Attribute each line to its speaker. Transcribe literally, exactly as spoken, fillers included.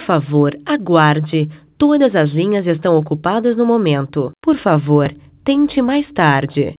Speaker 1: favor, aguarde. Todas as linhas estão ocupadas no momento. Por favor, tente mais tarde.